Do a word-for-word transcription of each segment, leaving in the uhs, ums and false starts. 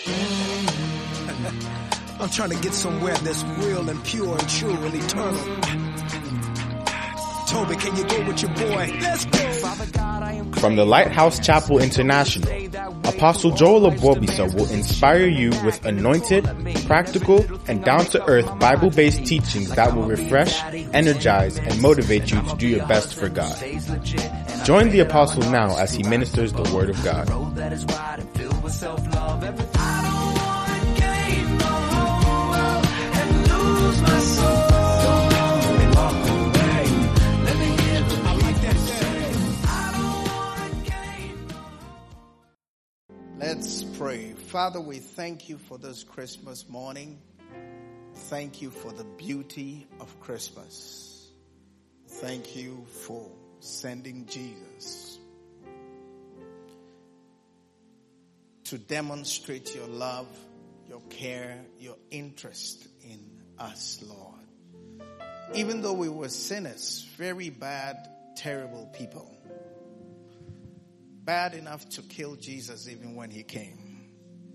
I'm trying to get somewhere that's real and pure and true and eternal. Toby, can you go with your boy? Let's go. From the Lighthouse Chapel International, Apostle Joel Obobisa will inspire you with anointed, practical, and down-to-earth Bible-based teachings that will refresh, energize, and motivate you to do your best for God. Join the Apostle now as he ministers the Word of God. Let's pray. Father, we thank you for this Christmas morning. Thank you for the beauty of Christmas. Thank you for sending Jesus to demonstrate your love, your care, your interest in us, Lord. Even though we were sinners, very bad, terrible people, bad enough to kill Jesus even when he came,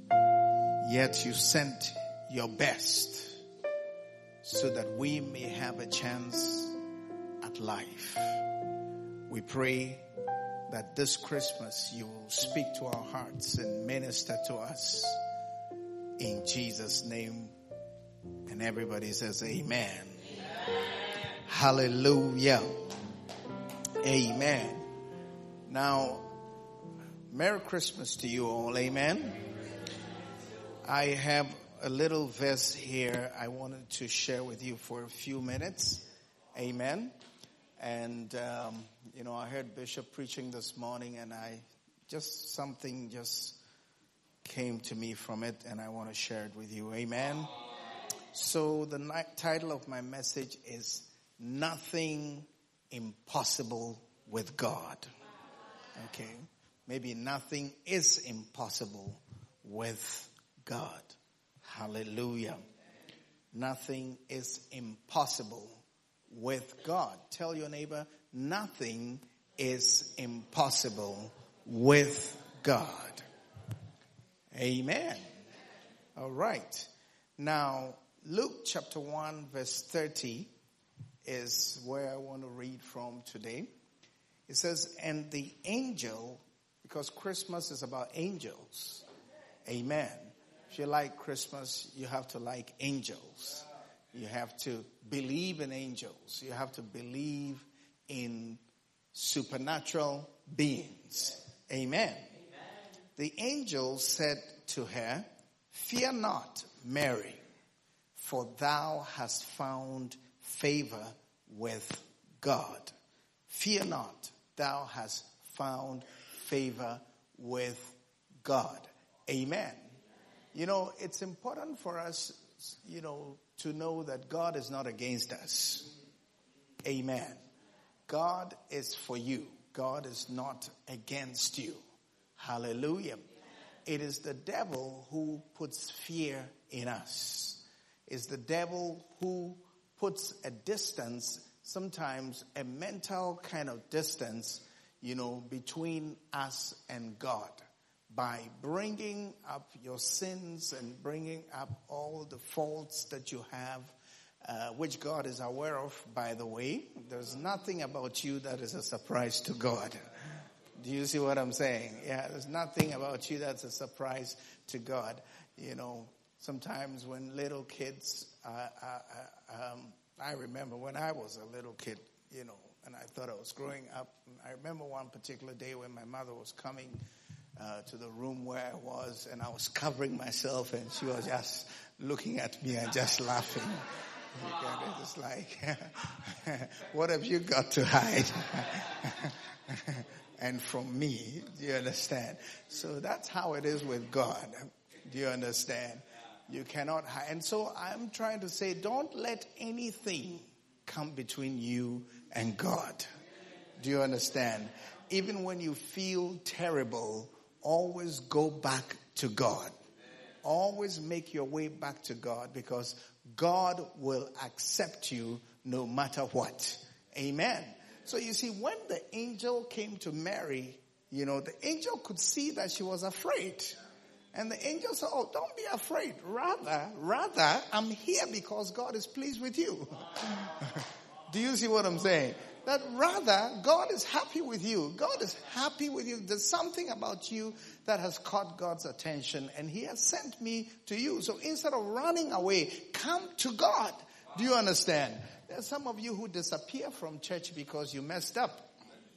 yet you sent your best so that we may have a chance at life. We pray that this Christmas you will speak to our hearts and minister to us in Jesus' name. And everybody says amen. Amen. Hallelujah. Amen. Now, Merry Christmas to you all. Amen. I have a little verse here I wanted to share with you for a few minutes. Amen. And, um, you know, I heard Bishop preaching this morning and I just, something just came to me from it and I want to share it with you. Amen. So the ni- title of my message is Nothing Impossible with God. Okay. Maybe nothing is impossible with God. Hallelujah. Nothing is impossible with God. Tell your neighbor, nothing is impossible with God. Amen. All right. Now, Luke chapter one verse thirty is where I want to read from today. It says, and the angel, because Christmas is about angels. Amen. If you like Christmas, you have to like angels. You have to believe in angels. You have to believe in supernatural beings. Amen. Amen. The angel said to her, fear not, Mary, for thou hast found favor with God. Fear not, thou hast found favor with God. Amen. You know, it's important for us, you know, to know that God is not against us. Amen. God is for you. God is not against you. Hallelujah. It is the devil who puts fear in us. It's the devil who puts a distance, sometimes a mental kind of distance, you know, between us and God, by bringing up your sins and bringing up all the faults that you have, uh, which God is aware of, by the way. There's nothing about you that is a surprise to God. Do you see what I'm saying? Yeah, there's nothing about you that's a surprise to God. You know, sometimes when little kids, uh, uh, um, I remember when I was a little kid, you know, and I thought I was growing up. I remember one particular day when my mother was coming uh, to the room where I was, and I was covering myself, and she was just looking at me and just laughing. It's like, what have you got to hide? And from me, do you understand? So that's how it is with God. Do you understand? You cannot hide. And so I'm trying to say, don't let anything come between you and God. Do you understand? Even when you feel terrible, always go back to God. Always make your way back to God, because God will accept you no matter what. Amen. So you see, when the angel came to Mary, you know, the angel could see that she was afraid. And the angel said, oh, don't be afraid. Rather, rather, I'm here because God is pleased with you. Do you see what I'm saying? That rather, God is happy with you. God is happy with you. There's something about you that has caught God's attention, and he has sent me to you. So instead of running away, come to God. Do you understand? There are some of you who disappear from church because you messed up.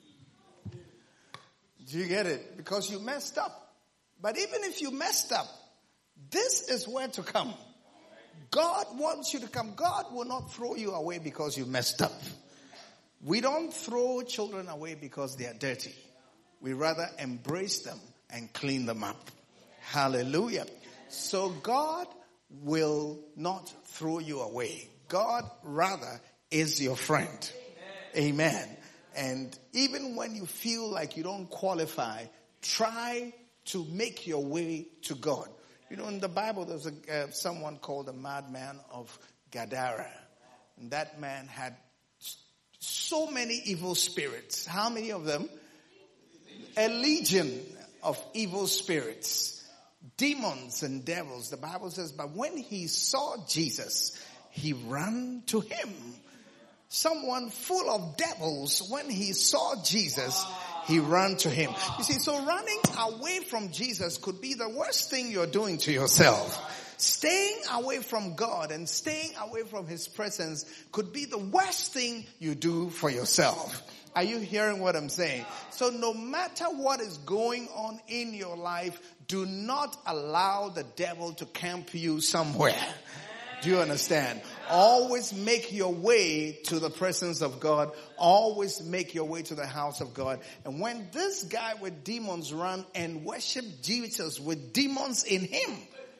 Do you get it? Because you messed up. But even if you messed up, this is where to come. God wants you to come. God will not throw you away because you messed up. We don't throw children away because they are dirty. We rather embrace them and clean them up. Hallelujah. So God will not throw you away. God rather is your friend. Amen. Amen. And even when you feel like you don't qualify, try to make your way to God. You know, in the Bible, there's a, uh, someone called the madman of Gadara. And that man had so many evil spirits. How many of them? A legion of evil spirits. Demons and devils. The Bible says, but when he saw Jesus, he ran to him. Someone full of devils, when he saw Jesus, he ran to him. You see, so running away from Jesus could be the worst thing you're doing to yourself. Staying away from God and staying away from his presence could be the worst thing you do for yourself. Are you hearing what I'm saying? So no matter what is going on in your life, do not allow the devil to camp you somewhere. Do you understand? Always make your way to the presence of God. Always make your way to the house of God. And when this guy with demons ran and worshiped Jesus with demons in him,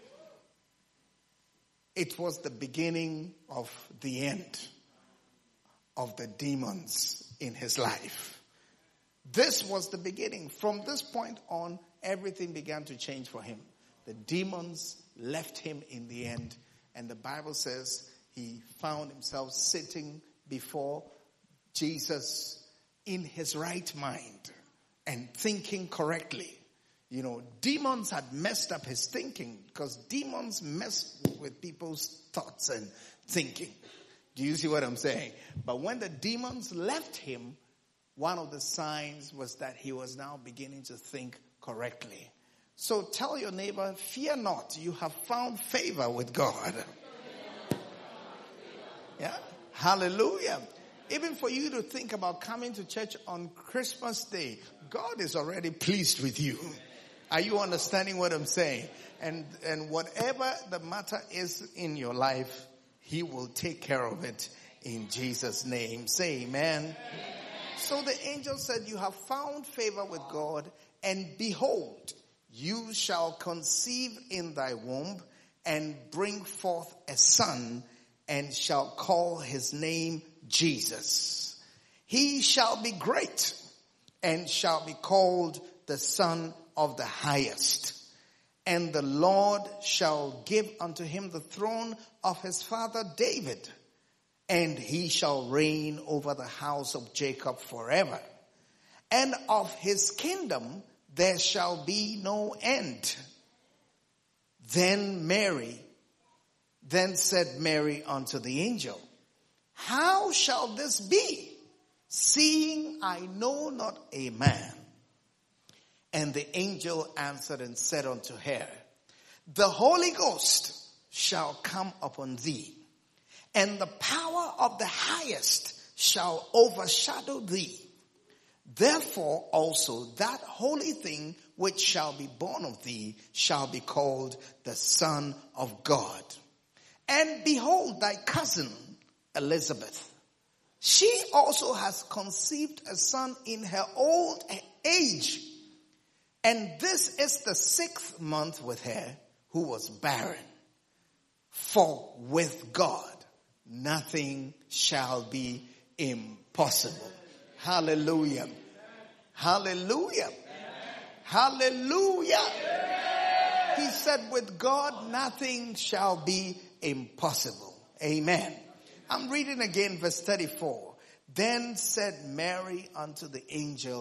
it was the beginning of the end of the demons in his life. This was the beginning. From this point on, everything began to change for him. The demons left him in the end. And the Bible says he found himself sitting before Jesus in his right mind and thinking correctly. You know, demons had messed up his thinking because demons mess with people's thoughts and thinking. Do you see what I'm saying? But when the demons left him, one of the signs was that he was now beginning to think correctly. So tell your neighbor, fear not, you have found favor with God. Yeah, hallelujah. Even for you to think about coming to church on Christmas Day, God is already pleased with you. Are you understanding what I'm saying? And and whatever the matter is in your life, he will take care of it in Jesus' name. Say amen. Amen. So the angel said, you have found favor with God, and behold, you shall conceive in thy womb and bring forth a son, and shall call his name Jesus. He shall be great and shall be called the Son of the Highest. And the Lord shall give unto him the throne of his father David, and he shall reign over the house of Jacob forever. And of his kingdom there shall be no end. Then Mary, then said Mary unto the angel, how shall this be, seeing I know not a man? And the angel answered and said unto her, the Holy Ghost shall come upon thee, and the power of the Highest shall overshadow thee. Therefore also that holy thing which shall be born of thee shall be called the Son of God. And behold, thy cousin Elizabeth, she also has conceived a son in her old age. And this is the sixth month with her who was barren. For with God nothing shall be impossible. Hallelujah. Hallelujah. Hallelujah. He said with God nothing shall be impossible. Amen. I'm reading again verse thirty-four. Then said Mary unto the angel,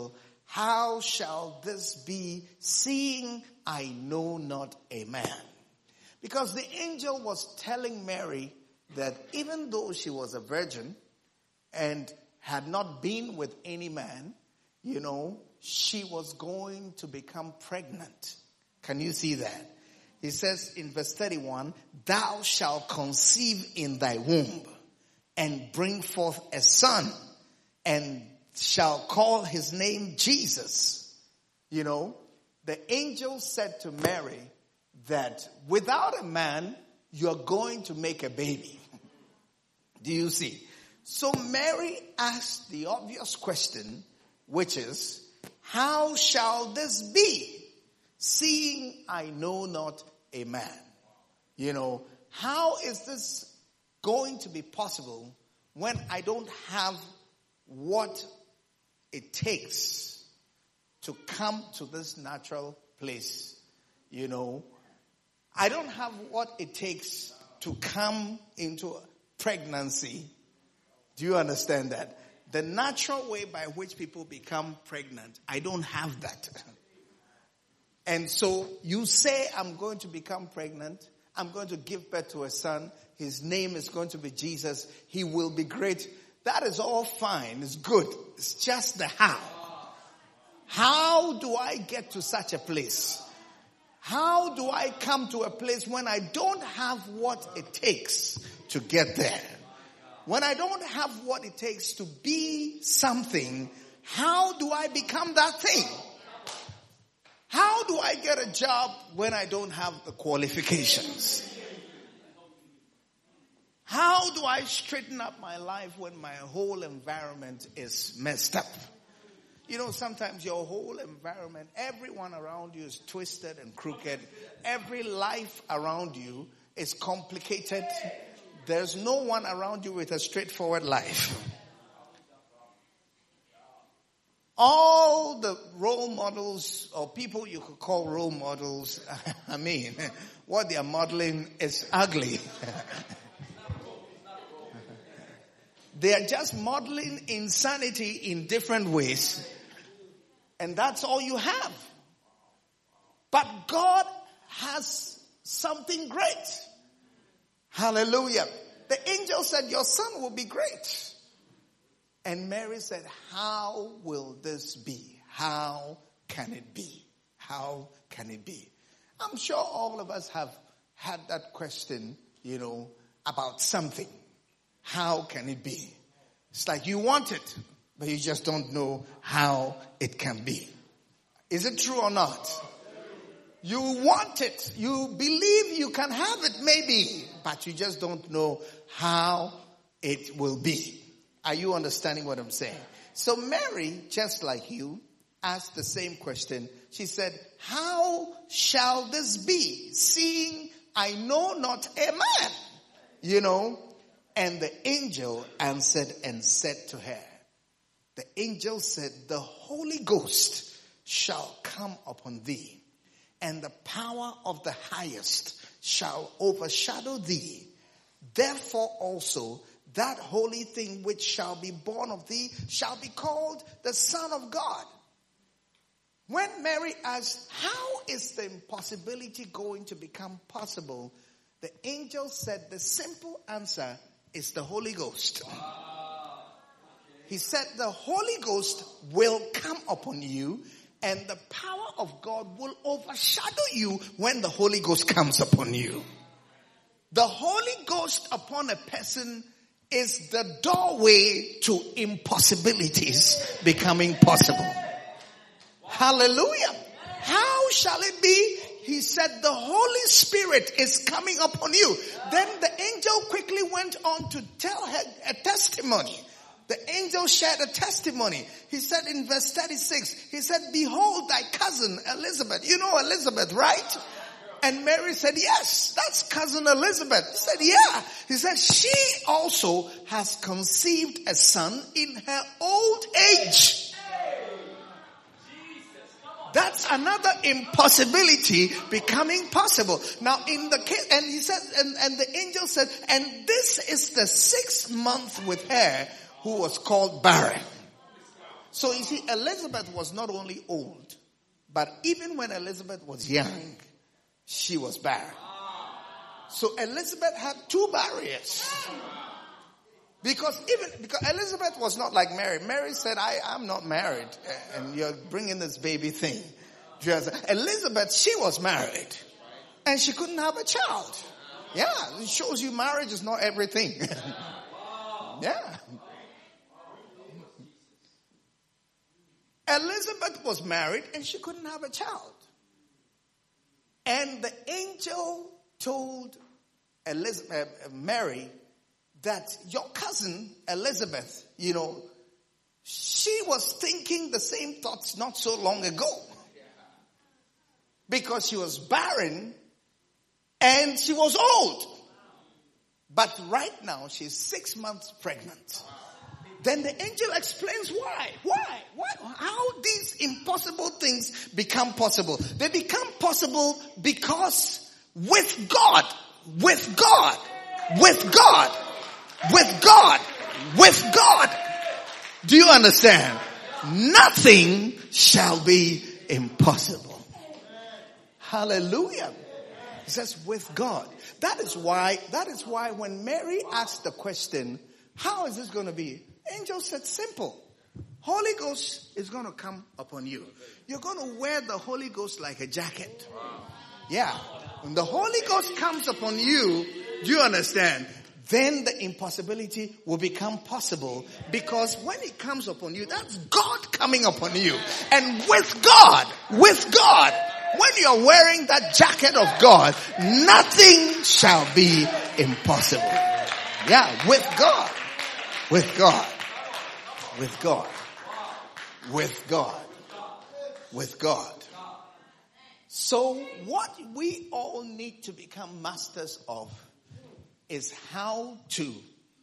how shall this be, seeing I know not a man? Because the angel was telling Mary that even though she was a virgin and had not been with any man, you know, she was going to become pregnant. Can you see that? He says in verse thirty-one, thou shalt conceive in thy womb and bring forth a son and shall call his name Jesus. You know, the angel said to Mary that without a man, you're going to make a baby. Do you see? So Mary asked the obvious question, which is, how shall this be, seeing I know not a man? You know, how is this going to be possible when I don't have what it takes to come to this natural place? You know, I don't have what it takes to come into pregnancy. Do you understand that? The natural way by which people become pregnant, I don't have that. And so you say, I'm going to become pregnant. I'm going to give birth to a son. His name is going to be Jesus. He will be great. That is all fine. It's good. It's just the how. How do I get to such a place? How do I come to a place when I don't have what it takes to get there? When I don't have what it takes to be something, how do I become that thing? How do I get a job when I don't have the qualifications? How do I straighten up my life when my whole environment is messed up? You know, sometimes your whole environment, everyone around you is twisted and crooked. Every life around you is complicated. There's no one around you with a straightforward life. All the role models or people you could call role models, I mean, what they are modeling is ugly. They are just modeling insanity in different ways. And that's all you have. But God has something great. Hallelujah. The angel said, your son will be great. And Mary said, how will this be? How can it be? How can it be? I'm sure all of us have had that question, you know, about something. How can it be? It's like you want it, but you just don't know how it can be. Is it true or not? You want it. You believe you can have it maybe, but you just don't know how it will be. Are you understanding what I'm saying? So Mary, just like you, asked the same question. She said, how shall this be, seeing I know not a man? You know, and the angel answered and said to her, the angel said, the Holy Ghost shall come upon thee, and the power of the highest shall overshadow thee. Therefore also that holy thing which shall be born of thee shall be called the Son of God. When Mary asked, how is the impossibility going to become possible? The angel said the simple answer is the Holy Ghost. He said the Holy Ghost will come upon you, and the power of God will overshadow you when the Holy Ghost comes upon you. The Holy Ghost upon a person is the doorway to impossibilities becoming possible. Hallelujah. How shall it be? He said the Holy Spirit is coming upon you. Then the angel quickly went on to tell her a testimony. The angel shared a testimony. He said in verse thirty-six, he said, behold thy cousin Elizabeth. You know Elizabeth, right? And Mary said, yes, that's cousin Elizabeth. He said, yeah. He said, she also has conceived a son in her old age. That's another impossibility becoming possible. Now in the case, and he said, and, and the angel said, and this is the sixth month with her who was called barren. So you see, Elizabeth was not only old, but even when Elizabeth was young, she was barren. So Elizabeth had two barriers. Because even, because Elizabeth was not like Mary. Mary said, I am not married, and you're bringing this baby thing. Elizabeth, she was married, and she couldn't have a child. Yeah, it shows you marriage is not everything. Yeah. Elizabeth was married, and she couldn't have a child. And the angel told Elizabeth, uh, Mary, that your cousin Elizabeth, you know, she was thinking the same thoughts not so long ago. Because she was barren and she was old. But right now she's six months pregnant. Then the angel explains why. Why? Why? How these impossible things become possible. They become possible because with God, with God, with God, with God, with God. Do you understand? Nothing shall be impossible. Hallelujah. It says with God. That is why, that is why when Mary asked the question, how is this going to be? Angel said simple. Holy Ghost is going to come upon you. You're going to wear the Holy Ghost like a jacket. Yeah. When the Holy Ghost comes upon you, do you understand? Then the impossibility will become possible, because when it comes upon you, that's God coming upon you. And with God, with God, when you're wearing that jacket of God, nothing shall be impossible. Yeah, with God, with God, with God, with God, with God. So what we all need to become masters of is how to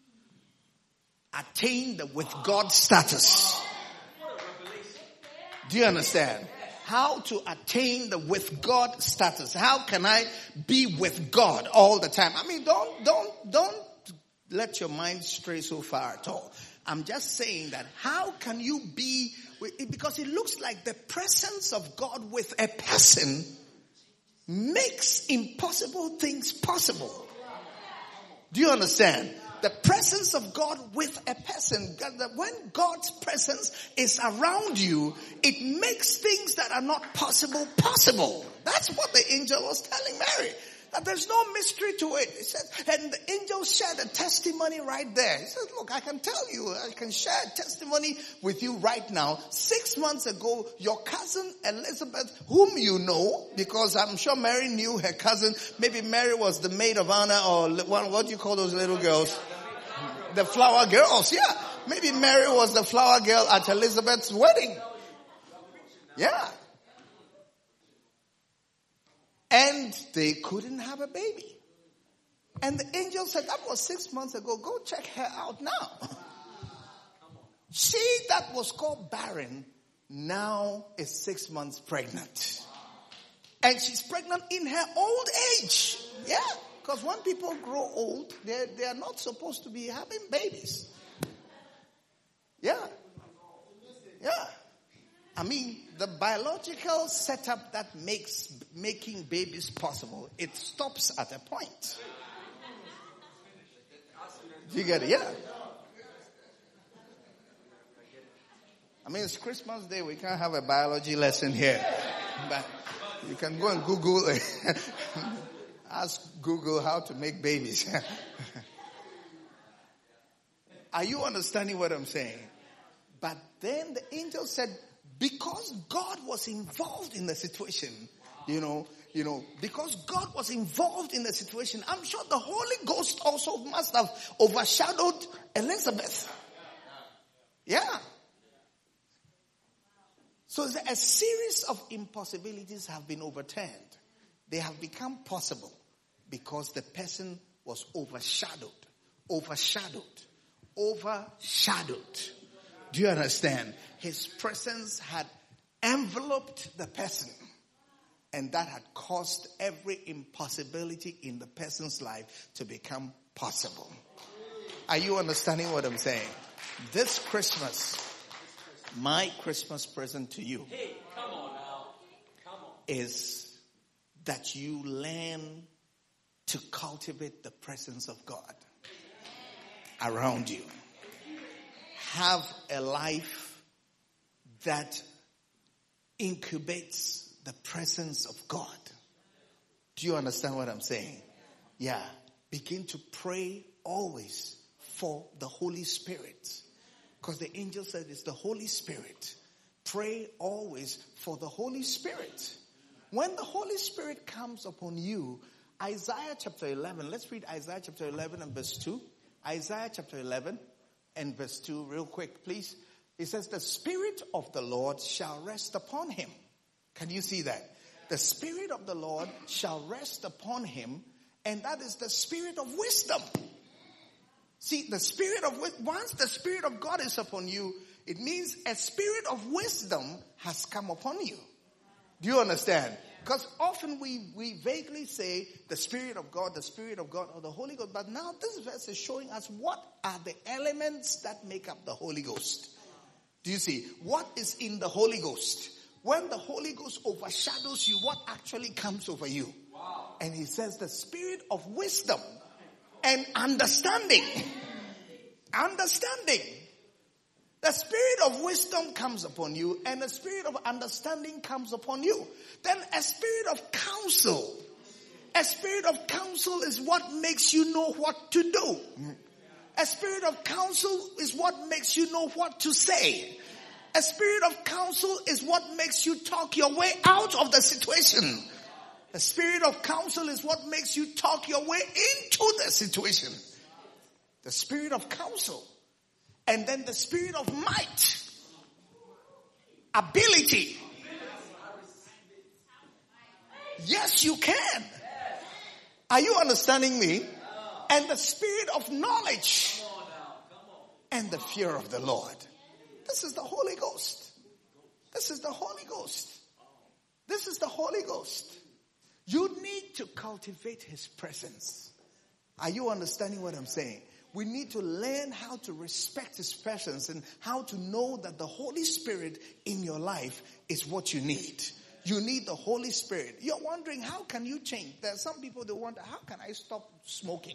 attain the with God status. Do you understand? How to attain the with God status. How can I be with God all the time? I mean, don't, don't, don't let your mind stray so far at all. I'm just saying that how can you be, because it looks like the presence of God with a person makes impossible things possible. Do you understand? The presence of God with a person. When God's presence is around you, it makes things that are not possible, possible. That's what the angel was telling Mary. That there's no mystery to it. He said, and the angel shared a testimony right there. He says, look, I can tell you, I can share a testimony with you right now. Six months ago, your cousin Elizabeth, whom you know, because I'm sure Mary knew her cousin. Maybe Mary was the maid of honor, or what, what do you call those little girls? The flower girls, yeah. Maybe Mary was the flower girl at Elizabeth's wedding. Yeah. And they couldn't have a baby. And the angel said, that was six months ago. Go check her out now. She that was called barren now is six months pregnant. And she's pregnant in her old age. Yeah. Because when people grow old, they they are not supposed to be having babies. Yeah. Yeah. I mean, the biological setup that makes making babies possible, it stops at a point. Do you get it? Yeah. I mean, it's Christmas Day. We can't have a biology lesson here. But you can go and Google it. Ask Google how to make babies. Are you understanding what I'm saying? But then the angel said, because God was involved in the situation, you know, you know, because God was involved in the situation, I'm sure the Holy Ghost also must have overshadowed Elizabeth. Yeah. So a series of impossibilities have been overturned. They have become possible because the person was overshadowed, overshadowed, overshadowed. Do you understand? His presence had enveloped the person, and that had caused every impossibility in the person's life to become possible. Are you understanding what I'm saying? This Christmas, My Christmas present to you Hey, come on now. Come on. is that you learn to cultivate the presence of God around you. Have a life that incubates the presence of God. Do you understand what I'm saying? Yeah. Begin to pray always for the Holy Spirit. Because the angel said it's the Holy Spirit. Pray always for the Holy Spirit. When the Holy Spirit comes upon you, Isaiah chapter eleven, let's read Isaiah chapter eleven and verse two. Isaiah chapter eleven and verse two, real quick, please. It says, the Spirit of the Lord shall rest upon him. Can you see that? The Spirit of the Lord shall rest upon him, and that is the Spirit of wisdom. See, the Spirit of wisdom, once the Spirit of God is upon you, it means a spirit of wisdom has come upon you. Do you understand? Because often we, we vaguely say the Spirit of God, the Spirit of God, or the Holy Ghost. But now this verse is showing us what are the elements that make up the Holy Ghost. Do you see? What is in the Holy Ghost? When the Holy Ghost overshadows you, what actually comes over you? Wow. And he says the Spirit of wisdom and understanding. Understanding. The Spirit of wisdom comes upon you, and the Spirit of understanding comes upon you. Then a Spirit of counsel. A Spirit of counsel is what makes you know what to do. A Spirit of counsel is what makes you know what to say. A Spirit of counsel is what makes you talk your way out of the situation. A Spirit of counsel is what makes you talk your way into the situation. The Spirit of counsel. And then the Spirit of might. Ability. Yes, you can. Are you understanding me? And the Spirit of knowledge. And the fear of the Lord. This is the Holy Ghost. This is the Holy Ghost. This is the Holy Ghost. You need to cultivate his presence. Are you understanding what I'm saying? We need to learn how to respect his presence and how to know that the Holy Spirit in your life is what you need. You need the Holy Spirit. You're wondering, how can you change? There are some people that wonder, how can I stop smoking?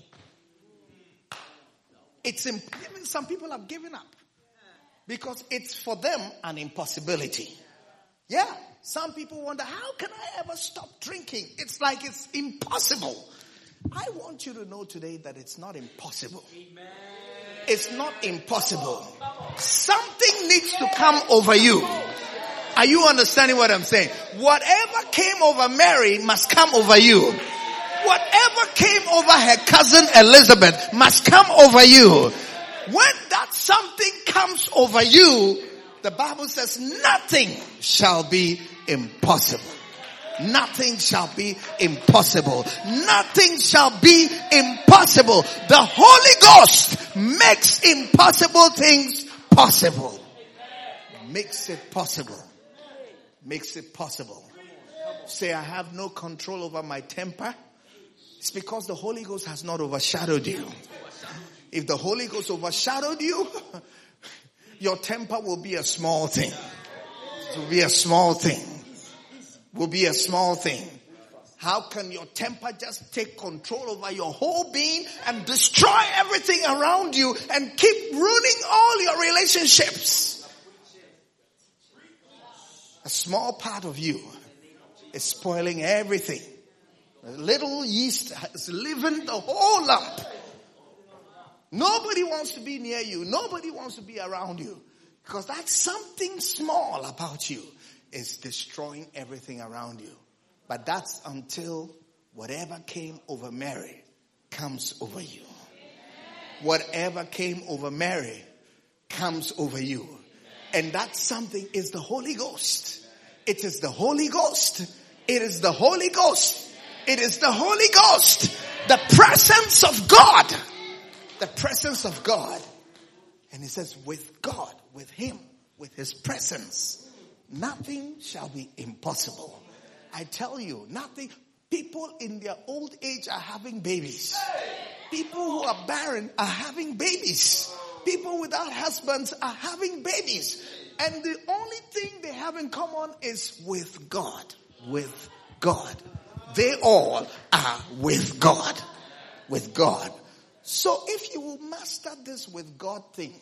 It's imp- even some people have given up because it's for them an impossibility. Yeah. Some people wonder, how can I ever stop drinking? It's like it's impossible. I want you to know today that it's not impossible. Amen. It's not impossible. Something needs to come over you. Are you understanding what I'm saying? Whatever came over Mary must come over you. Whatever came over her cousin Elizabeth must come over you. When that something comes over you, the Bible says nothing shall be impossible. Nothing shall be impossible. Nothing shall be impossible. The Holy Ghost makes impossible things possible. Makes it possible. Makes it possible. Say, I have no control over my temper. It's because the Holy Ghost has not overshadowed you. If the Holy Ghost overshadowed you, your temper will be a small thing. It will be a small thing. Will be a small thing. How can your temper just take control over your whole being and destroy everything around you and keep ruining all your relationships? A small part of you is spoiling everything. A little yeast is living the whole lump. Nobody wants to be near you. Nobody wants to be around you. Because that's something small about you is destroying everything around you. But that's until whatever came over Mary comes over you. Whatever came over Mary comes over you. And that something is the Holy Ghost. It is the Holy Ghost. It is the Holy Ghost. It is the Holy Ghost. The presence of God. The presence of God. And he says, with God, with him, with his presence, nothing shall be impossible. I tell you, nothing. People in their old age are having babies. People who are barren are having babies. People without husbands are having babies. And the only thing they have in common is with God. With God. They all are with God. With God. So if you will master this with God thing,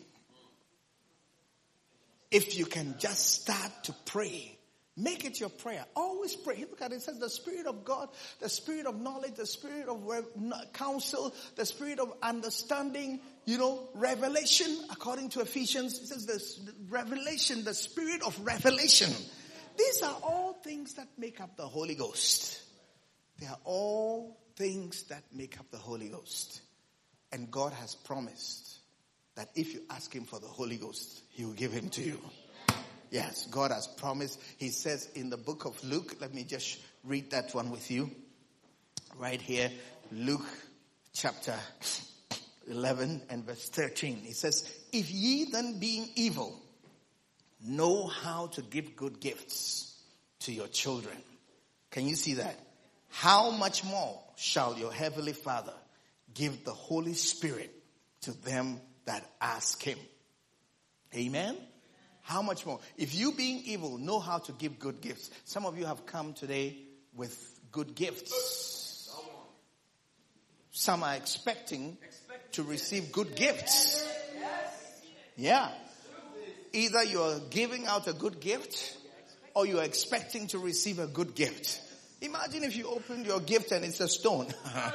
if you can just start to pray, make it your prayer. Always pray. Look at it. It says the Spirit of God, the Spirit of knowledge, the Spirit of re- counsel, the Spirit of understanding, you know, revelation, according to Ephesians. It says the revelation, the Spirit of revelation. These are all things that make up the Holy Ghost. They are all things that make up the Holy Ghost. And God has promised that if you ask him for the Holy Ghost, he will give him to you. Yes, God has promised. He says in the book of Luke, let me just read that one with you. Right here, Luke chapter eleven and verse thirteen. He says, if ye then being evil know how to give good gifts to your children. Can you see that? How much more shall your heavenly Father give the Holy Spirit to them that ask him? Amen? How much more? If you being evil know how to give good gifts. Some of you have come today with good gifts. Some are expecting to receive good gifts. Yeah. Either you're giving out a good gift or you're expecting to receive a good gift. Imagine if you opened your gift and it's a stone.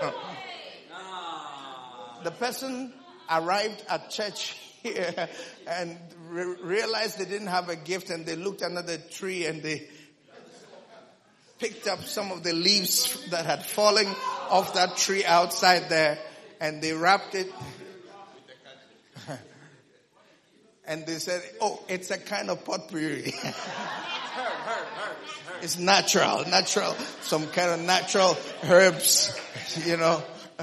The person arrived at church here and re- realized they didn't have a gift, and they looked under the tree and they picked up some of the leaves that had fallen off that tree outside there, and they wrapped it. And they said, oh, it's a kind of potpourri. It's natural, natural, some kind of natural herbs, you know.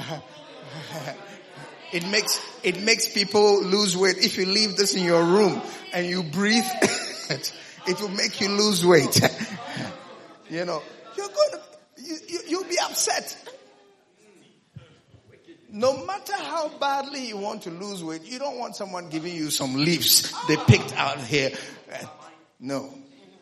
It makes, it makes people lose weight. If you leave this in your room and you breathe, it will make you lose weight. You know, you're going to, you, you, you'll be upset. No matter how badly you want to lose weight, you don't want someone giving you some leaves they picked out here. No.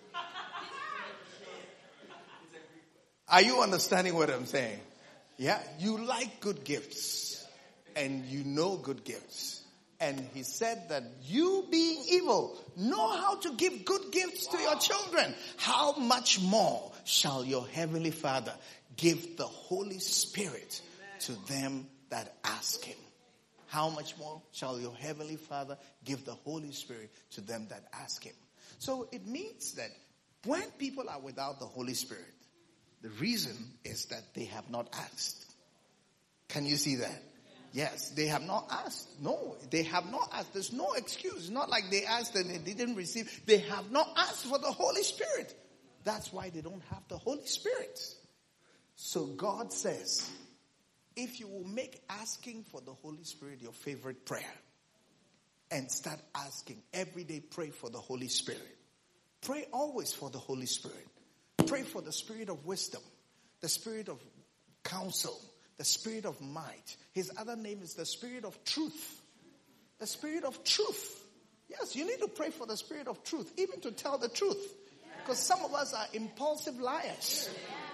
Are you understanding what I'm saying? Yeah, you like good gifts and you know good gifts. And he said that you being evil know how to give good gifts to your children. How much more shall your heavenly Father give the Holy Spirit to them that ask him? How much more shall your heavenly Father give the Holy Spirit to them that ask him? So it means that when people are without the Holy Spirit, the reason is that they have not asked. Can you see that? Yes, they have not asked. No, they have not asked. There's no excuse. It's not like they asked and they didn't receive. They have not asked for the Holy Spirit. That's why they don't have the Holy Spirit. So God says, if you will make asking for the Holy Spirit your favorite prayer and start asking every day, pray for the Holy Spirit. Pray always for the Holy Spirit. Pray for the Spirit of wisdom, the Spirit of counsel, the Spirit of might. His other name is the Spirit of truth. The Spirit of truth. Yes, you need to pray for the Spirit of truth, even to tell the truth. Because some of us are impulsive liars.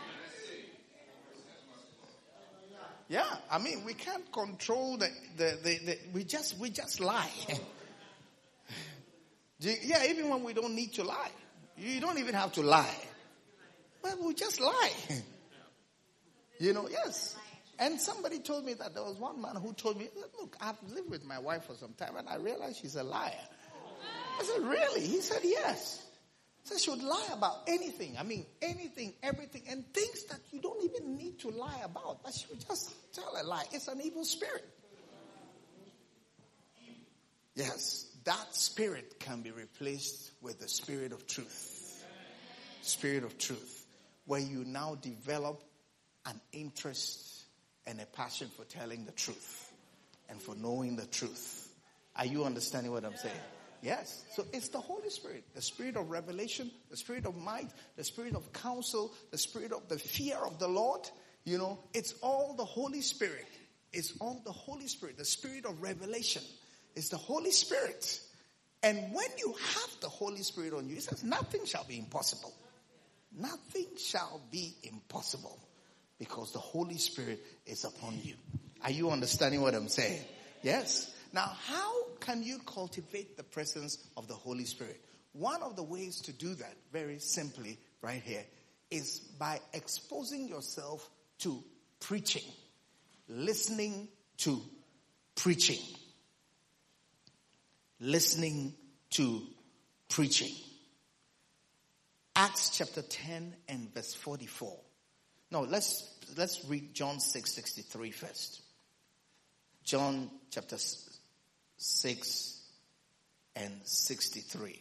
Yeah, I mean, we can't control the, the, the, the we just, we just lie. Yeah, even when we don't need to lie. You don't even have to lie. But we just lie. You know, yes. And somebody told me that there was one man who told me, look, I've lived with my wife for some time and I realized she's a liar. I said, really? He said, yes. He said she would lie about anything. I mean, anything, everything, and things that you don't even need to lie about. But she would just tell a lie. It's an evil spirit. Yes, that spirit can be replaced with the Spirit of truth. Spirit of truth. Where you now develop an interest and a passion for telling the truth and for knowing the truth. Are you understanding what I'm saying? Yes. So it's the Holy Spirit, the Spirit of revelation, the Spirit of might, the Spirit of counsel, the Spirit of the fear of the Lord. You know, it's all the Holy Spirit. It's all the Holy Spirit, the Spirit of revelation. It's the Holy Spirit. And when you have the Holy Spirit on you, it says nothing shall be impossible. Nothing shall be impossible because the Holy Spirit is upon you. Are you understanding what I'm saying? Yes. Now, how can you cultivate the presence of the Holy Spirit? One of the ways to do that, very simply, right here, is by exposing yourself to preaching. Listening to preaching. Listening to preaching. Acts chapter ten and verse forty-four. No, let's let's read John six sixty-three first. John chapter six and sixty-three.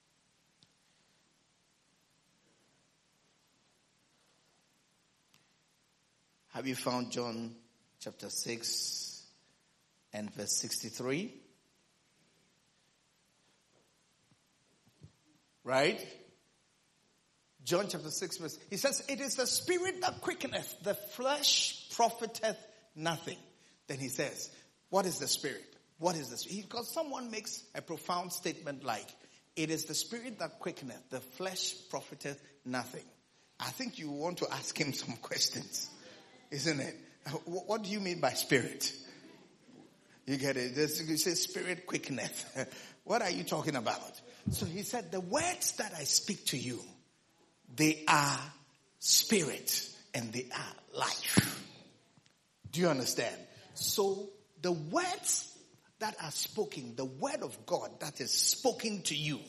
Have you found John chapter six and verse sixty-three? Right? John chapter six verse, he says, it is the spirit that quickeneth, the flesh profiteth nothing. Then he says, what is the spirit? What is this? Because someone makes a profound statement like, it is the spirit that quickeneth, the flesh profiteth nothing. I think you want to ask him some questions, isn't it? What do you mean by spirit? You get it? You say spirit quickeneth. What are you talking about? So he said, the words that I speak to you, they are spirit and they are life. Do you understand? So the words that are spoken, the word of God that is spoken to you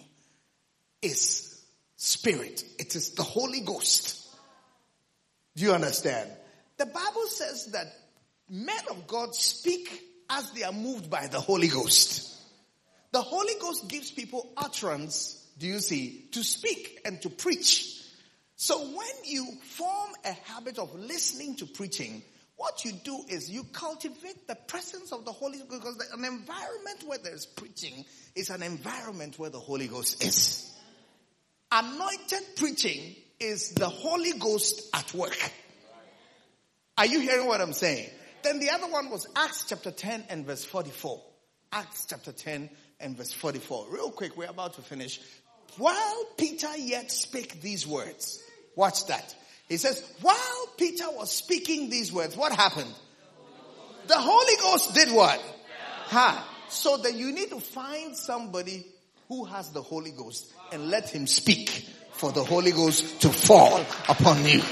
is spirit. It is the Holy Ghost. Do you understand? The Bible says that men of God speak as they are moved by the Holy Ghost. The Holy Ghost gives people utterance, do you see, to speak and to preach. So when you form a habit of listening to preaching, what you do is you cultivate the presence of the Holy Ghost, because an environment where there's preaching is an environment where the Holy Ghost is. Anointed preaching is the Holy Ghost at work. Are you hearing what I'm saying? Then the other one was Acts chapter ten and verse forty-four. Acts chapter ten and verse forty-four. Real quick, we're about to finish. While Peter yet spake these words, watch that. He says, while Peter was speaking these words, what happened? The Holy Ghost did what? Ha. So then you need to find somebody who has the Holy Ghost and let him speak for the Holy Ghost to fall upon you.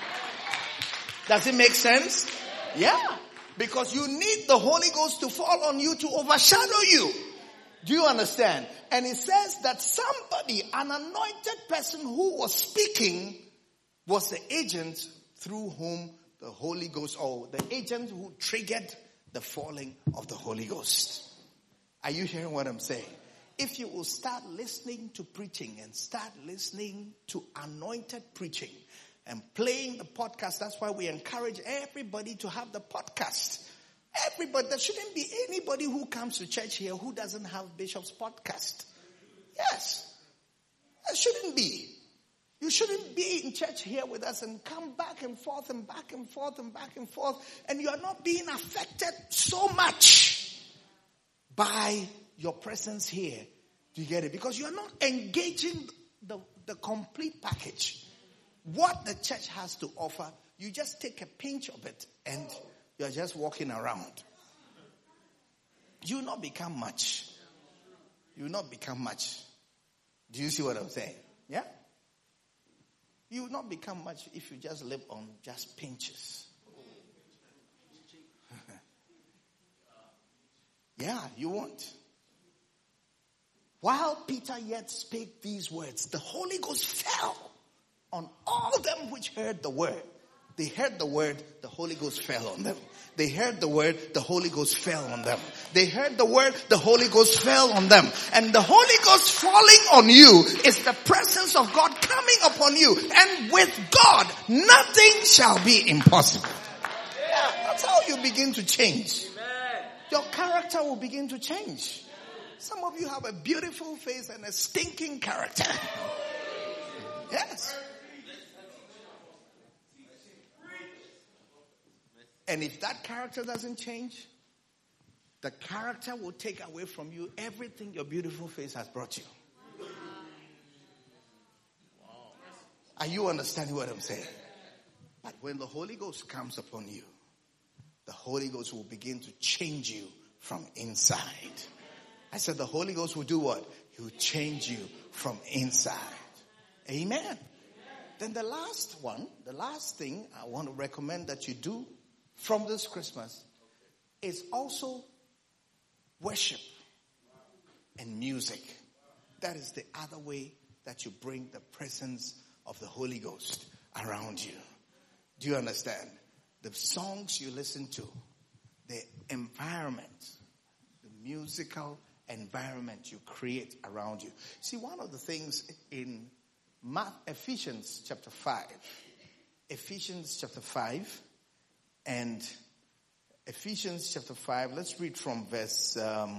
Does it make sense? Yeah. Because you need the Holy Ghost to fall on you to overshadow you. Do you understand? And it says that somebody, an anointed person who was speaking, was the agent through whom the Holy Ghost, or the agent who triggered the falling of the Holy Ghost. Are you hearing what I'm saying? If you will start listening to preaching and start listening to anointed preaching and playing the podcast, that's why we encourage everybody to have the podcast. Everybody, there shouldn't be anybody who comes to church here who doesn't have Bishop's podcast. Yes. There shouldn't be. You shouldn't be in church here with us and come back and forth and back and forth and back and forth, and you are not being affected so much by your presence here. Do you get it? Because you are not engaging the, the complete package. What the church has to offer, you just take a pinch of it and you're just walking around. You will not become much. You will not become much. Do you see what I'm saying? Yeah? You will not become much if you just live on just pinches. Yeah, you won't. While Peter yet spake these words, the Holy Ghost fell on all them which heard the word. They heard the word, the Holy Ghost fell on them. They heard the word, the Holy Ghost fell on them. They heard the word, the Holy Ghost fell on them. And the Holy Ghost falling on you is the presence of God coming upon you. And with God, nothing shall be impossible. Yeah, that's how you begin to change. Your character will begin to change. Some of you have a beautiful face and a stinking character. Yes. And if that character doesn't change, The character will take away from you everything your beautiful face has brought you. Are you understanding what I'm saying? But when the Holy Ghost comes upon you, the Holy Ghost will begin to change you from inside. I said the Holy Ghost will do what? He will change you from inside. Amen. Then the last one, the last thing I want to recommend that you do from this Christmas is also worship and music. That is the other way that you bring the presence of the Holy Ghost around you. Do you understand? The songs you listen to, the environment, the musical environment you create around you. See, one of the things in Ephesians chapter five, Ephesians chapter five, and Ephesians chapter five, let's read from verse um,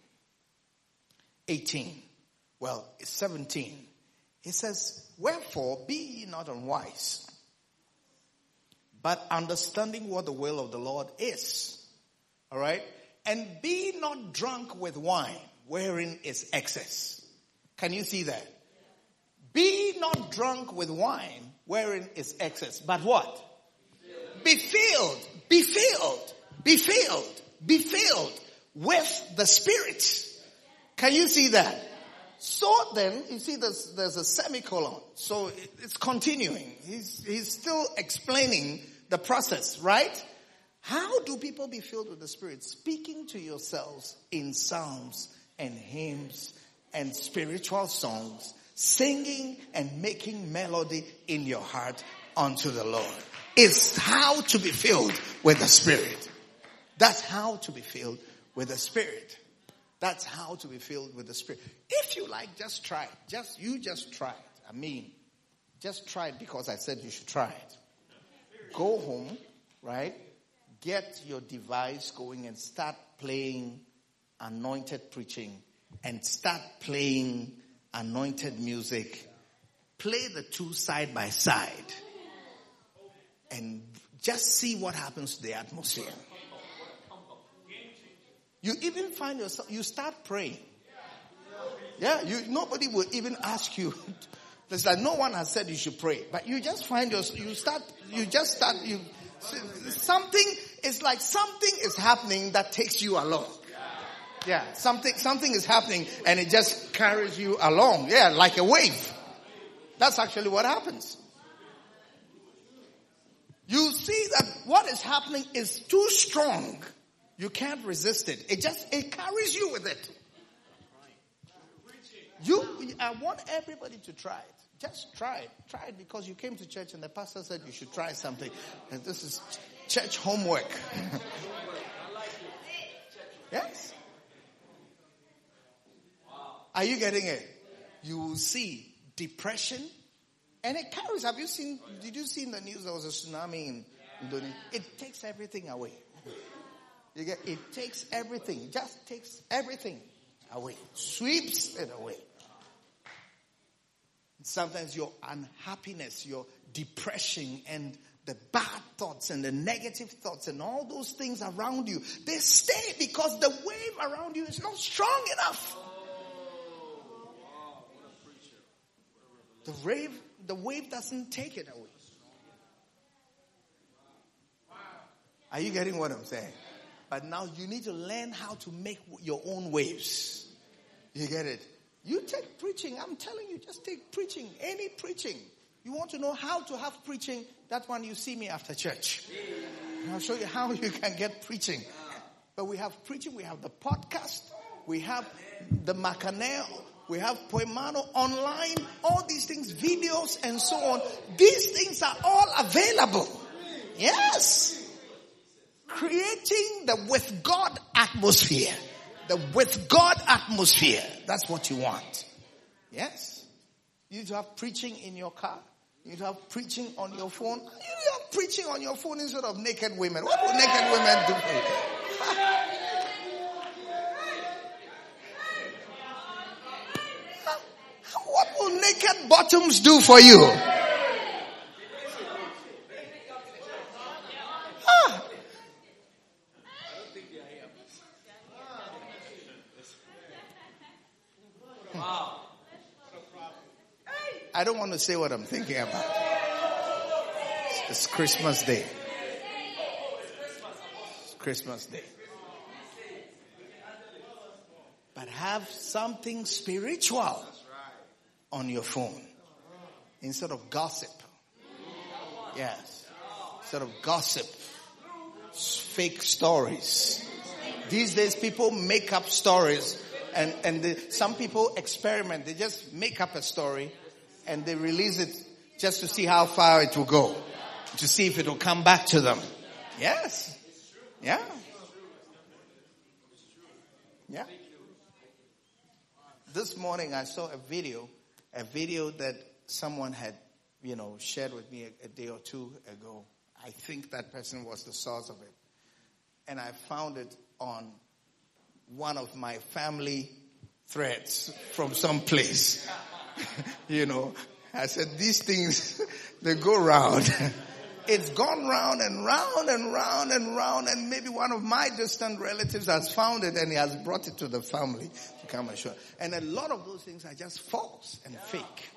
eighteen. Well, it's seventeen. It says, wherefore be ye not unwise, but understanding what the will of the Lord is. All right? And be not drunk with wine, wherein is excess. Can you see that? Be not drunk with wine, wherein is excess. But what? Be filled, be filled, be filled, be filled with the Spirit. Can you see that? So then, you see there's, there's a semicolon. So it, it's continuing. He's, he's still explaining the process, right? How do people be filled with the Spirit? Speaking to yourselves in psalms and hymns and spiritual songs, singing and making melody in your heart unto the Lord. It's how to be filled with the Spirit. That's how to be filled with the Spirit. That's how to be filled with the Spirit. If you like, just try it. Just, you just try it. I mean, just try it because I said you should try it. Go home, right? Get your device going and start playing anointed preaching and start playing anointed music. Play the two side by side and just see what happens to the atmosphere. You even find yourself, you start praying. Yeah, you, nobody will even ask you. There's like no one has said you should pray, but you just find your, you start, you just start, you, something, it's like something is happening that takes you along. Yeah, something, something is happening and it just carries you along. Yeah, like a wave. That's actually what happens. You see that what is happening is too strong. You can't resist it. It just, it carries you with it. You, I want everybody to try it. Just try it. Try it because you came to church and the pastor said you should try something. And this is church homework. Yes? Are you getting it? You will see depression. And it carries, have you seen, did you see in the news there was a tsunami in Indonesia? It takes everything away. You get, it takes everything, just takes everything away, sweeps it away. Sometimes your unhappiness, your depression and the bad thoughts and the negative thoughts and all those things around you, they stay because the wave around you is not strong enough. The wave, the wave doesn't take it away. Are you getting what I'm saying? But now you need to learn how to make your own waves. You get it? You take preaching. I'm telling you, just take preaching. Any preaching. You want to know how to have preaching? That one you see me after church. I'll show you how you can get preaching. But we have preaching. We have the podcast. We have the Macaneo. We have Poemano online. All these things, videos and so on. These things are all available. Yes. Creating the with God atmosphere. The with God atmosphere. That's what you want. Yes. You need to have preaching in your car. You need to have preaching on your phone. You need to have preaching on your phone instead of naked women. What will naked women do for you? What will naked bottoms do for you? I don't want to say what I'm thinking about. It's Christmas Day. It's Christmas Day. But have something spiritual on your phone instead of gossip. Yes. Instead of gossip. Fake stories. These days people make up stories, and, and the, some people experiment. They just make up a story and they release it just to see how far it will go. To see if it will come back to them. Yes. Yeah. Yeah. This morning I saw a video, a video that someone had, you know, shared with me a, a day or two ago. I think that person was the source of it. And I found it on one of my family threads from some place. You know, I said, these things, they go round. It's gone round and round and round and round, and maybe one of my distant relatives has found it and he has brought it to the family to come and show. And a lot of those things are just false and fake.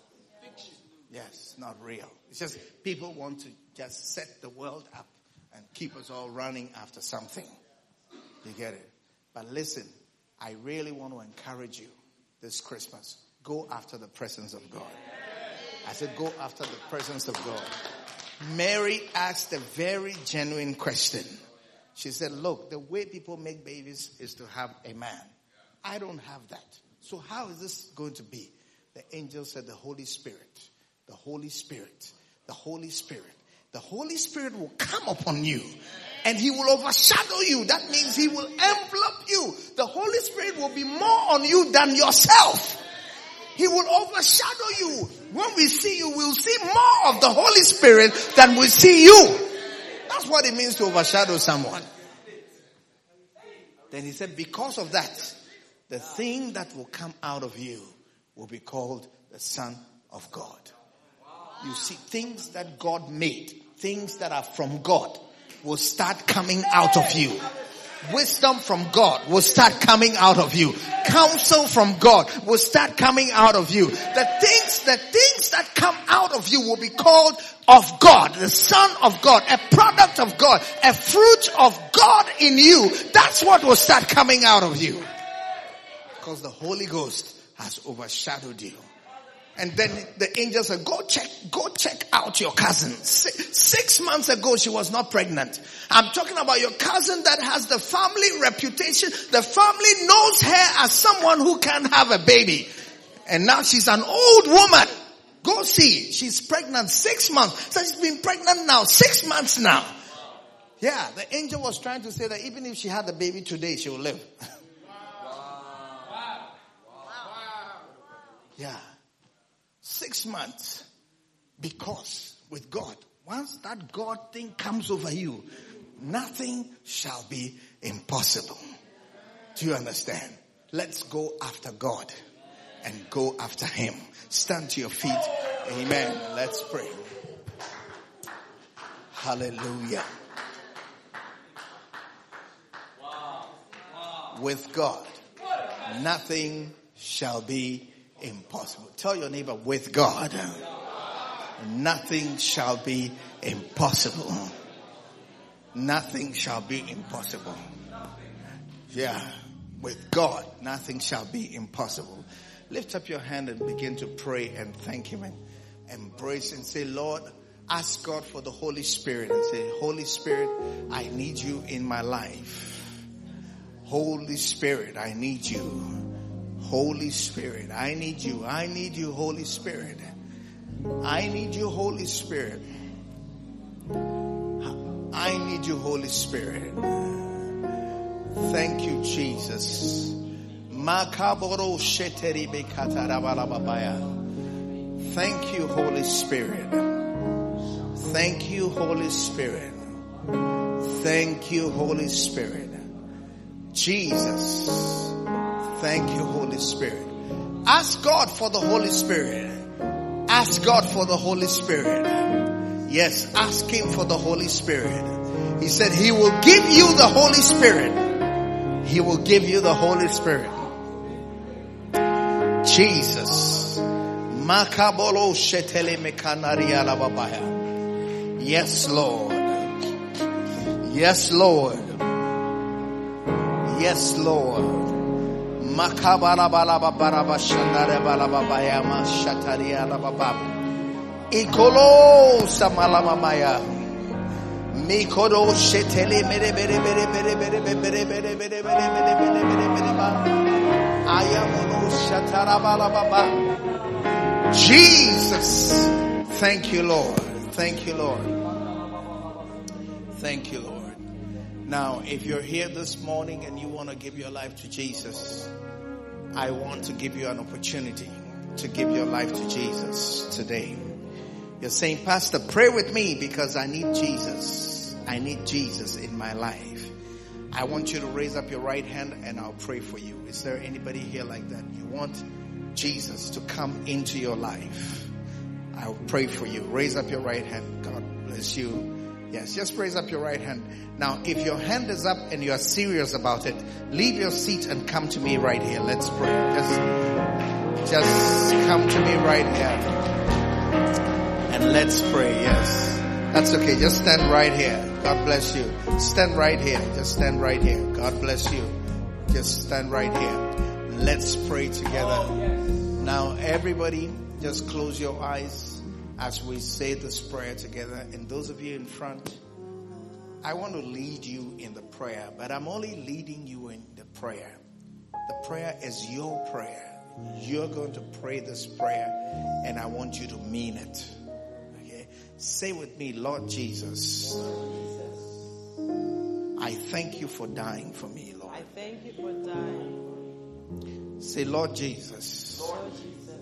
Yes, not real. It's just people want to just set the world up and keep us all running after something. You get it? But listen, I really want to encourage you this Christmas. Go after the presence of God. I said go after the presence of God. Mary asked a very genuine question. She said, look, the way people make babies is to have a man. I don't have that. So how is this going to be? The angel said the Holy Spirit, the Holy Spirit, the Holy Spirit. The Holy Spirit will come upon you and he will overshadow you. That means he will envelop you. The Holy Spirit will be more on you than yourself. He will overshadow you. When we see you, we'll see more of the Holy Spirit than we see you. That's what it means to overshadow someone. Then he said, because of that, the thing that will come out of you will be called the Son of God. You see, things that God made, things that are from God, will start coming out of you. Wisdom from God will start coming out of you. Counsel from God will start coming out of you. The things, the things that come out of you will be called of God, the Son of God, a product of God, a fruit of God in you. That's what will start coming out of you. Because the Holy Ghost has overshadowed you. And then the angel said, go check, go check out your cousin. Six, six months ago, she was not pregnant. I'm talking about your cousin that has the family reputation. The family knows her as someone who can have a baby. And now she's an old woman. Go see. She's pregnant six months. So she's been pregnant now, six months now. Yeah, the angel was trying to say that even if she had the baby today, she will live. Yeah. Six months. Because with God, once that God thing comes over you, nothing shall be impossible. Do you understand? Let's go after God and go after him. Stand to your feet. Amen. Let's pray. Hallelujah. With God, nothing shall be impossible. Tell your neighbor, with God, nothing shall be impossible. Nothing shall be impossible. Yeah, with God, nothing shall be impossible. Lift up your hand and begin to pray and thank him and embrace and say, Lord, ask God for the Holy Spirit and say, Holy Spirit, I need you in my life. Holy Spirit, I need you. Holy Spirit, I need you. I need you, Holy Spirit. I need you, Holy Spirit. I need you, Holy Spirit. Thank you, Jesus. Thank you, Holy Spirit. Thank you, Holy Spirit. Thank you, Holy Spirit. Jesus. Thank you, Holy Spirit. Ask God for the Holy Spirit. Ask God for the Holy Spirit. Yes, ask him for the Holy Spirit. He said he will give you the Holy Spirit. He will give you the Holy Spirit. Jesus. Makabolo shetele mekanaria la babaya. Yes, Lord. Yes, Lord. Yes, Lord. Makabala bala babara bashandare bala babaya ma shataria la babab. Ikolo samala mamaya. Mikodo shetele mere mere mere mere mere mere mere mere mere mere mere mere mere ba. Ayamono shatara bala baba. Jesus. Thank you, Lord. Thank you, Lord. Thank you, Lord. Now, if you're here this morning and you want to give your life to Jesus, I want to give you an opportunity to give your life to Jesus today. You're saying, Pastor, pray with me because I need Jesus. I need Jesus in my life. I want you to raise up your right hand and I'll pray for you. Is there anybody here like that? You want Jesus to come into your life? I'll pray for you. Raise up your right hand. God bless you. Yes, just raise up your right hand. Now, if your hand is up and you are serious about it, leave your seat and come to me right here. Let's pray. Just, just come to me right here. And let's pray. Yes. That's okay. Just stand right here. God bless you. Stand right here. Just stand right here. God bless you. Just stand right here. Let's pray together. Now, everybody, just close your eyes as we say this prayer together. And those of you in front, I want to lead you in the prayer, but I'm only leading you in the prayer. The prayer is your prayer. You're going to pray this prayer, and I want you to mean it. Okay? Say with me, Lord Jesus, I thank you for dying for me, Lord. I thank you for dying. Say, Lord Jesus, Lord Jesus,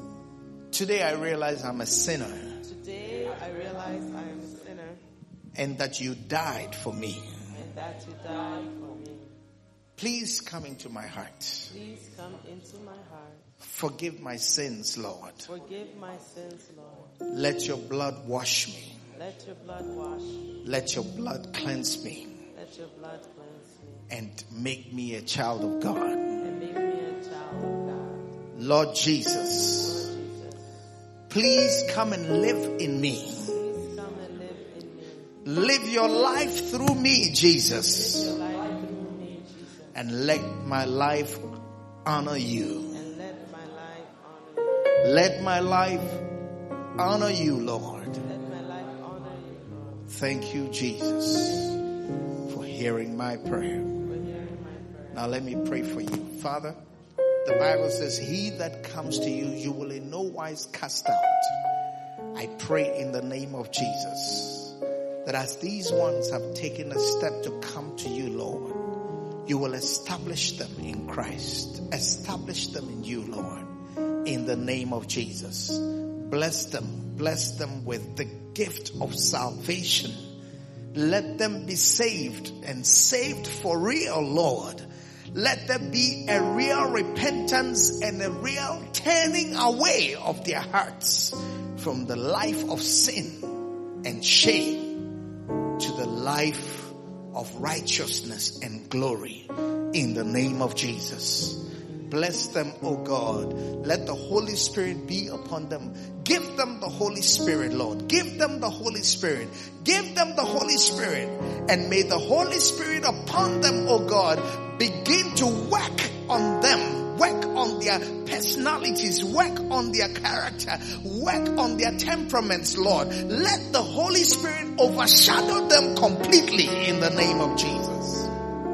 today I realize I'm a sinner. today I realize I am a sinner And that you died for me. and that you died for me. Please come into my heart. Please come into my heart. Forgive my sins, Lord. Forgive my sins, Lord. Let your blood wash me. Let your blood wash me. Let your blood cleanse me. Let your blood cleanse me. And make me a child of God. And make me a child of God. Lord Jesus, Lord Jesus, please come and live in me. please come and live in me. Live your life through me, Jesus. Live your life through me, Jesus. And let my life honor you. And let my life honor you. Let my life honor you, Lord. Let my life honor you, Lord. Thank you, Jesus, for hearing my prayer. For hearing my prayer. Now let me pray for you. Father, the Bible says, he that comes to you, you will in no wise cast out. I pray in the name of Jesus that as these ones have taken a step to come to you, Lord, you will establish them in Christ. Establish them in you, Lord, in the name of Jesus. Bless them. Bless them with the gift of salvation. Let them be saved and saved for real, Lord. Let there be a real repentance and a real turning away of their hearts from the life of sin and shame to the life of righteousness and glory in the name of Jesus. Bless them, O God. Let the Holy Spirit be upon them. Give them the Holy Spirit, Lord. Give them the Holy Spirit. Give them the Holy Spirit. And may the Holy Spirit upon them, O God, begin to work on them. Work on their personalities. Work on their character. Work on their temperaments, Lord. Let the Holy Spirit overshadow them completely in the name of Jesus.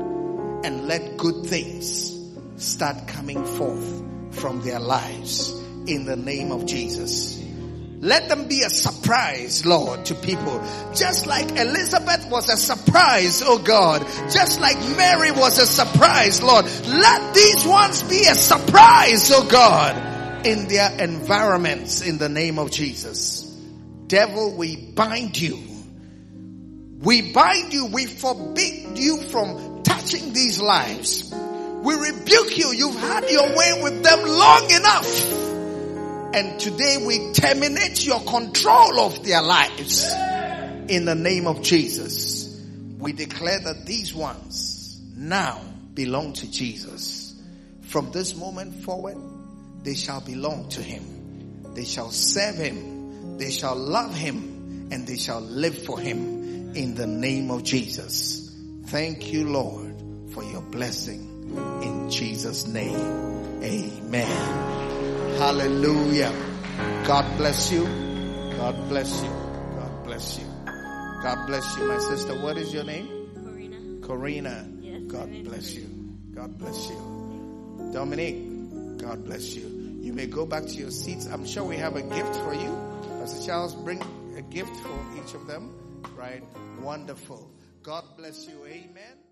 And let good things start coming forth from their lives in the name of Jesus. Let them be a surprise, Lord, to people. Just like Elizabeth was a surprise, oh God. Just like Mary was a surprise, Lord. Let these ones be a surprise, oh God, in their environments in the name of Jesus. Devil, we bind you. We bind you. We forbid you from touching these lives. We rebuke you. You've had your way with them long enough. And today we terminate your control of their lives. In the name of Jesus. We declare that these ones now belong to Jesus. From this moment forward, they shall belong to him. They shall serve him. They shall love him, and they shall live for him in the name of Jesus. Thank you, Lord, for your blessing in Jesus' name. Amen. Hallelujah. God bless you. God bless you. God bless you. God bless you, my sister. What is your name? Corina. Corina. Yes, God my name bless is you. God bless you. Dominique. God bless you. You may go back to your seats. I'm sure we have a gift for you. Pastor Charles, bring a gift for each of them. Right? Wonderful. God bless you. Amen.